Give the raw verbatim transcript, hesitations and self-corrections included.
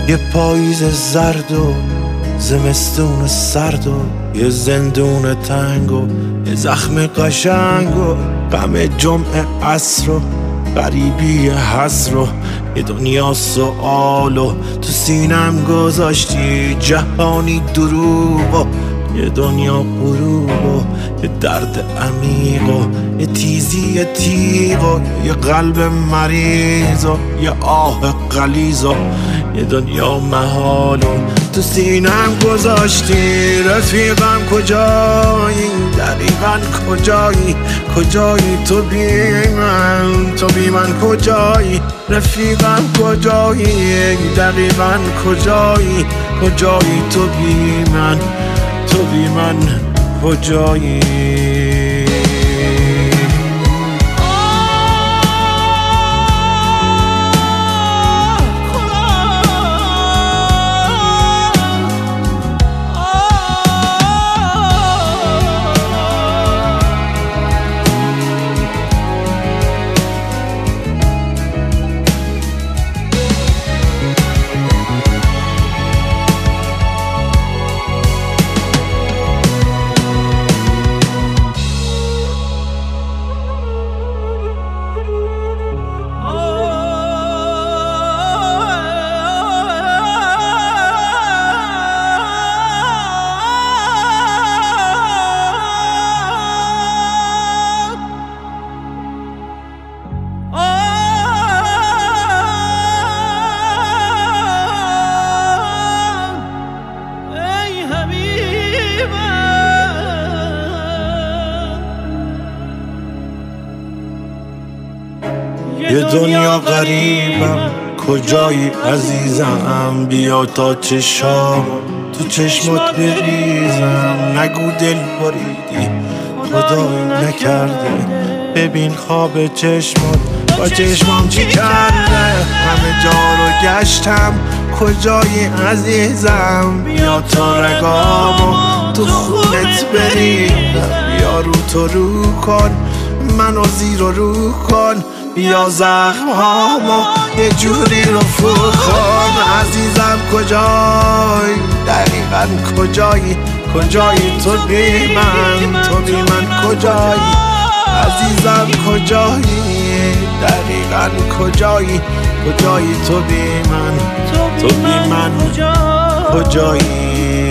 یه پاییز زرد و زمستون سرد و یه زندون تنگ و یه زخم قشنگ و غم جمعه عصر و غریبی حسر و یه دنیا سؤال و تو سینم گذاشتی جهانی دروغ و یه دنیا غروب و یه درد عمیق و یه تیزی تیغ و یه قلب مریض و یه آه غلیظ و یه دنیا محال و تو سینم گذاشتی. رفیقم کجایی؟ دقیقاً کجایی؟ کجایی تو بی من؟ تو بی من کجایی؟ رفیقم کجایی؟ دقیقاً کجایی؟ کجایی تو بی من؟ تو بی من کجایی؟ یه دنیا غریبم کجایی عزیزم؟ بیا تا چشام تو چشمات بریزم. نگو دل بریدی خدایی نکرده، ببین خواب چشمات با چشمام چی کرده. همه جا رو گشتم کجایی عزیزم؟ بیا تا رگامو تو خونت بریدم. بیا رو تو رو کن منو زیر و رو کن، بیا زخم هامو یه جوری رو فو کن. عزیزم کجایی؟ دقیقاً کجایی؟ کجایی تو بی من؟ تو بی من کجایی؟ عزیزم کجایی؟ دقیقاً کجایی؟ کجایی تو بی من؟ تو بی من کجایی؟